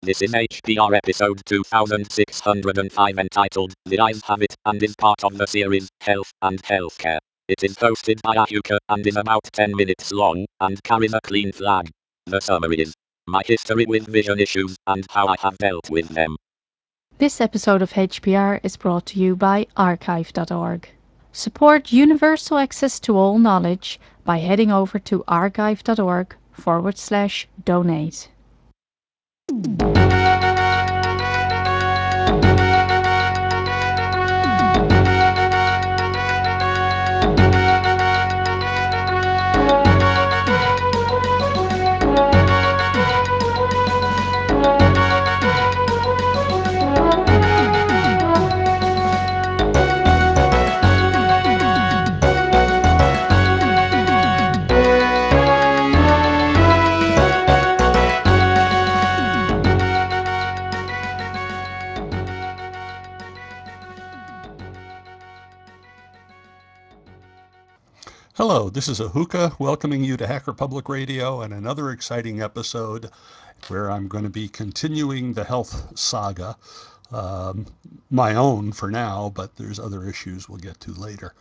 This is HPR episode 2605 entitled The Eyes Have It and is part of the series Health and Healthcare. It is hosted by Ahuka and is about 10 minutes long and carries a clean flag. The summary is my history with vision issues and how I have dealt with them. This episode of HPR is brought to you by archive.org. Support universal access to all knowledge by heading over to archive.org/donate. Hello, this is Ahuka welcoming you to Hacker Public Radio and another exciting episode where I'm going to be continuing the health saga. Um, my own for now, but there's other issues we'll get to later.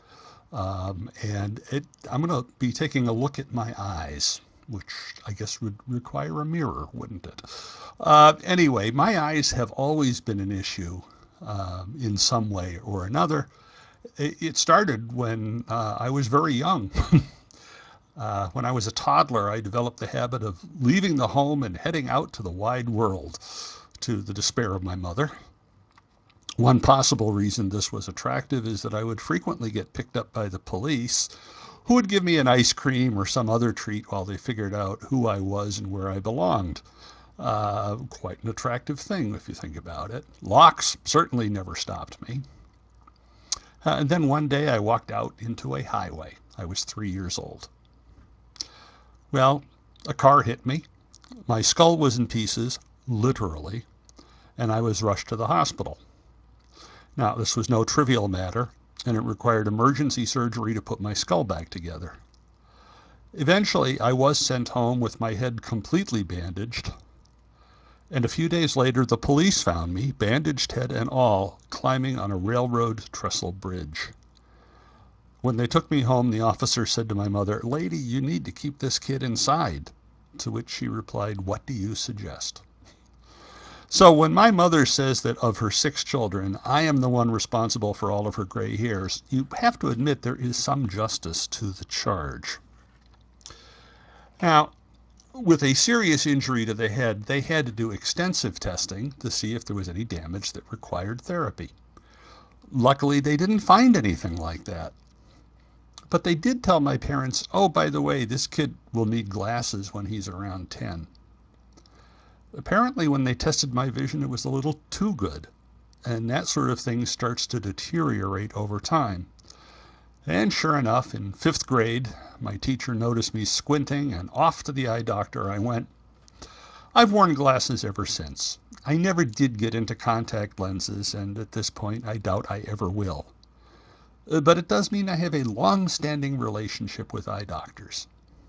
I'm going to be taking a look at my eyes, which I guess would require a mirror, wouldn't it? Anyway, my eyes have always been an issue in some way or another. It started when I was very young. When I was a toddler, I developed the habit of leaving the home and heading out to the wide world, to the despair of my mother. One possible reason this was attractive is that I would frequently get picked up by the police, who would give me an ice cream or some other treat while they figured out who I was and where I belonged. Quite an attractive thing if you think about it. Locks certainly never stopped me. And then one day I walked out into a highway. I was 3 years old. Well, a car hit me. My skull was in pieces, literally, and I was rushed to the hospital. Now, this was no trivial matter, and it required emergency surgery to put my skull back together. Eventually, I was sent home with my head completely bandaged, and a few days later the police found me, bandaged head and all, climbing on a railroad trestle bridge. When they took me home, the officer said to my mother, "Lady, you need to keep this kid inside." To which she replied, "What do you suggest?" So when my mother says that of her 6 children, I am the one responsible for all of her gray hairs, you have to admit there is some justice to the charge. Now, with a serious injury to the head, they had to do extensive testing to see if there was any damage that required therapy. Luckily, they didn't find anything like that. But they did tell my parents, "Oh, by the way, this kid will need glasses when he's around 10. Apparently, when they tested my vision, it was a little too good. And that sort of thing starts to deteriorate over time. And sure enough, in 5th grade, my teacher noticed me squinting, and off to the eye doctor I went. I've worn glasses ever since. I never did get into contact lenses, and at this point, I doubt I ever will. But it does mean I have a long-standing relationship with eye doctors.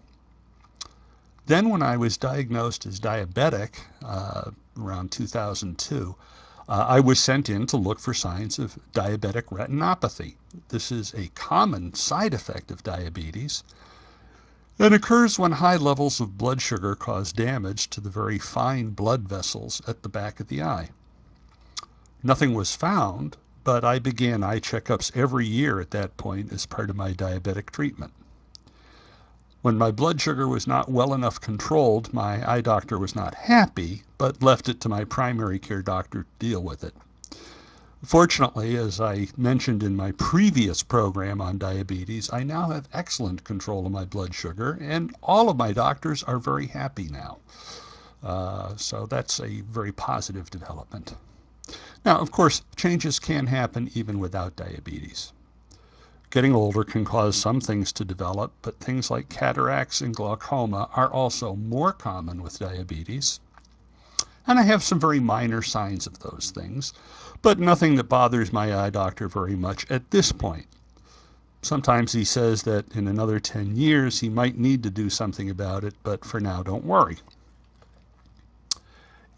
Then when I was diagnosed as diabetic around 2002, I was sent in to look for signs of diabetic retinopathy. This is a common side effect of diabetes. It occurs when high levels of blood sugar cause damage to the very fine blood vessels at the back of the eye. Nothing was found, but I began eye checkups every year at that point as part of my diabetic treatment. When my blood sugar was not well enough controlled, my eye doctor was not happy, but left it to my primary care doctor to deal with it. Fortunately, as I mentioned in my previous program on diabetes, I now have excellent control of my blood sugar, and all of my doctors are very happy now. So that's a very positive development. Now, of course, changes can happen even without diabetes. Getting older can cause some things to develop, but things like cataracts and glaucoma are also more common with diabetes. And I have some very minor signs of those things, but nothing that bothers my eye doctor very much at this point. Sometimes he says that in another 10 years he might need to do something about it, but for now, don't worry.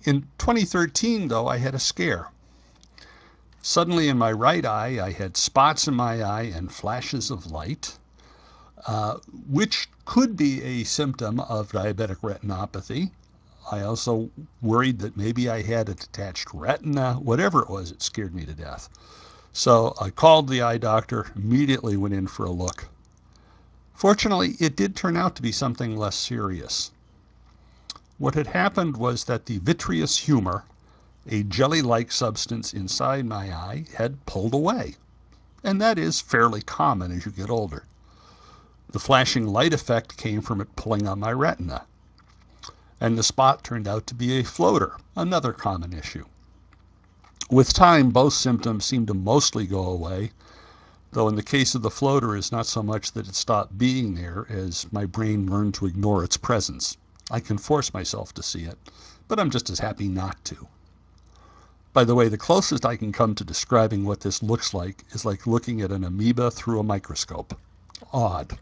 In 2013, though, I had a scare. Suddenly in my right eye, I had spots in my eye and flashes of light, which could be a symptom of diabetic retinopathy. I also worried that maybe I had a detached retina. Whatever it was, it scared me to death. So I called the eye doctor, immediately went in for a look. Fortunately, it did turn out to be something less serious. What had happened was that the vitreous humor, a jelly-like substance inside my eye, had pulled away. And that is fairly common as you get older. The flashing light effect came from it pulling on my retina. And the spot turned out to be a floater, another common issue. With time, both symptoms seemed to mostly go away, though in the case of the floater, it's not so much that it stopped being there as my brain learned to ignore its presence. I can force myself to see it, but I'm just as happy not to. By the way, the closest I can come to describing what this looks like is like looking at an amoeba through a microscope. Odd.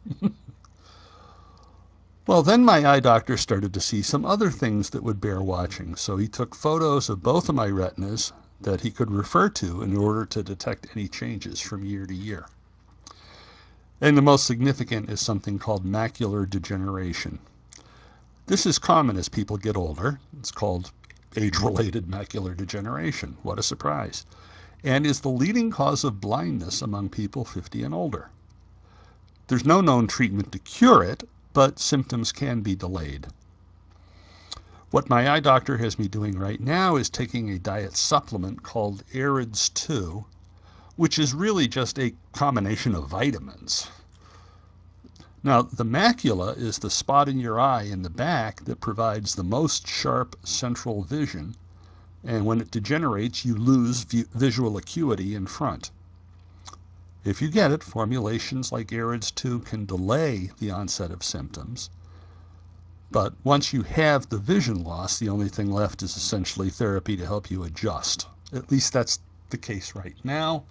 Well, then my eye doctor started to see some other things that would bear watching, so he took photos of both of my retinas that he could refer to in order to detect any changes from year to year. And the most significant is something called macular degeneration. This is common as people get older. It's called age-related macular degeneration. What a surprise. And is the leading cause of blindness among people 50 and older. There's no known treatment to cure it, but symptoms can be delayed. What my eye doctor has me doing right now is taking a diet supplement called AREDS 2, which is really just a combination of vitamins. Now, the macula is the spot in your eye in the back that provides the most sharp central vision, and when it degenerates, you lose visual acuity in front. If you get it, formulations like AREDS 2 can delay the onset of symptoms. But once you have the vision loss, the only thing left is essentially therapy to help you adjust. At least that's the case right now.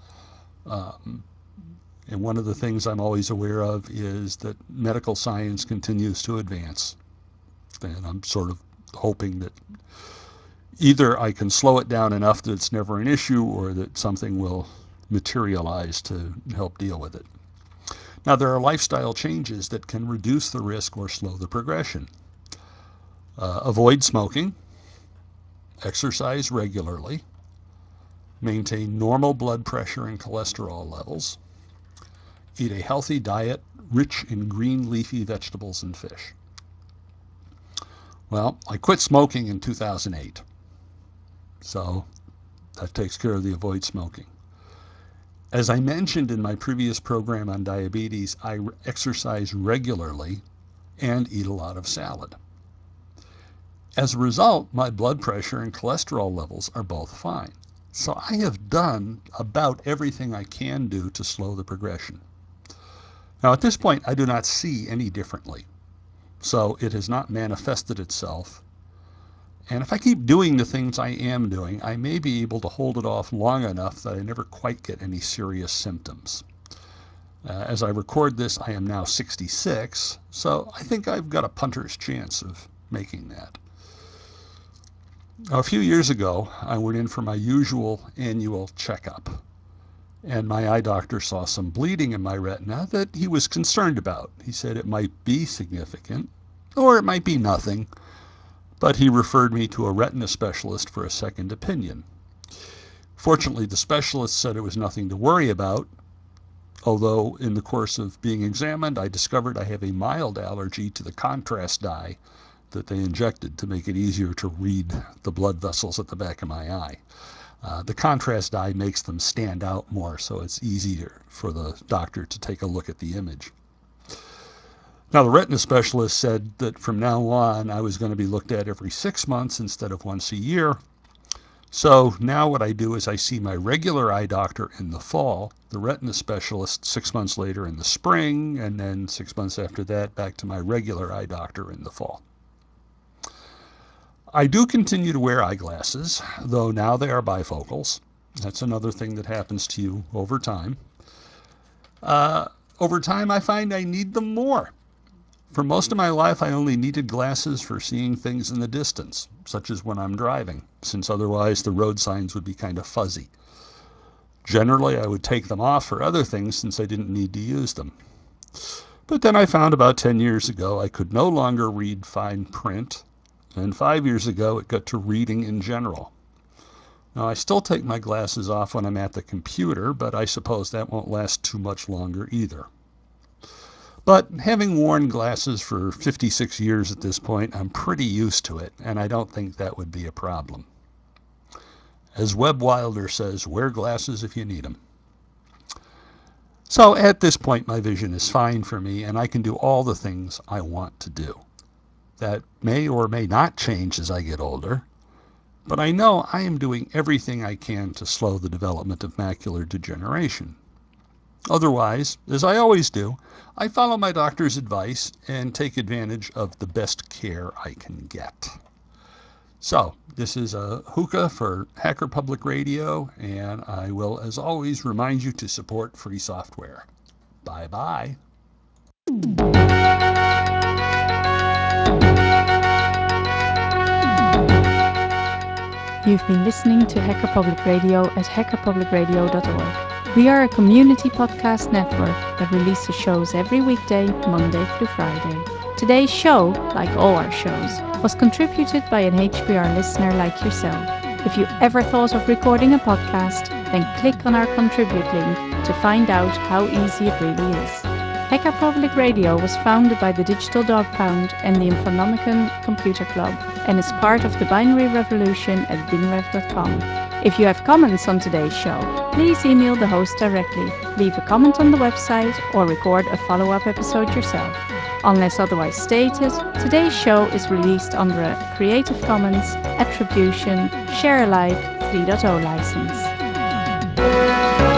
And one of the things I'm always aware of is that medical science continues to advance. And I'm sort of hoping that either I can slow it down enough that it's never an issue, or that something will materialize to help deal with it. Now, there are lifestyle changes that can reduce the risk or slow the progression. Avoid smoking, exercise regularly, maintain normal blood pressure and cholesterol levels, eat a healthy diet rich in green leafy vegetables and fish. Well, I quit smoking in 2008, so that takes care of the avoid smoking. As I mentioned in my previous program on diabetes, I exercise regularly and eat a lot of salad. As a result, my blood pressure and cholesterol levels are both fine. So I have done about everything I can do to slow the progression. Now, at this point, I do not see any differently. So it has not manifested itself. And if I keep doing the things I am doing, I may be able to hold it off long enough that I never quite get any serious symptoms. As I record this, I am now 66, so I think I've got a punter's chance of making that. A few years ago, I went in for my usual annual checkup, and my eye doctor saw some bleeding in my retina that he was concerned about. He said it might be significant, or it might be nothing, but he referred me to a retina specialist for a second opinion. Fortunately, the specialist said it was nothing to worry about, although in the course of being examined, I discovered I have a mild allergy to the contrast dye that they injected to make it easier to read the blood vessels at the back of my eye. The contrast dye makes them stand out more, so it's easier for the doctor to take a look at the image. Now, the retina specialist said that from now on, I was going to be looked at every 6 months instead of once a year. So now what I do is I see my regular eye doctor in the fall, the retina specialist 6 months later in the spring, and then 6 months after that, back to my regular eye doctor in the fall. I do continue to wear eyeglasses, though now they are bifocals. That's another thing that happens to you over time. Over time, I find I need them more. For most of my life, I only needed glasses for seeing things in the distance, such as when I'm driving, since otherwise the road signs would be kind of fuzzy. Generally, I would take them off for other things since I didn't need to use them. But then I found about 10 years ago I could no longer read fine print, and 5 years ago it got to reading in general. Now, I still take my glasses off when I'm at the computer, but I suppose that won't last too much longer either. But having worn glasses for 56 years at this point, I'm pretty used to it, and I don't think that would be a problem. As Webb Wilder says, wear glasses if you need them. So at this point, my vision is fine for me, and I can do all the things I want to do. That may or may not change as I get older, but I know I am doing everything I can to slow the development of macular degeneration. Otherwise, as I always do, I follow my doctor's advice and take advantage of the best care I can get. So, this is a hookah for Hacker Public Radio, and I will, as always, remind you to support free software. Bye-bye. You've been listening to Hacker Public Radio at hackerpublicradio.org. We are a community podcast network that releases shows every weekday, Monday through Friday. Today's show, like all our shows, was contributed by an HPR listener like yourself. If you ever thought of recording a podcast, then click on our contribute link to find out how easy it really is. Hacker Public Radio was founded by the Digital Dog Pound and the Infonomicon Computer Club and is part of the binary revolution at binrev.com. If you have comments on today's show, please email the host directly, leave a comment on the website, or record a follow-up episode yourself. Unless otherwise stated, today's show is released under a Creative Commons Attribution Share Alike 3.0 license.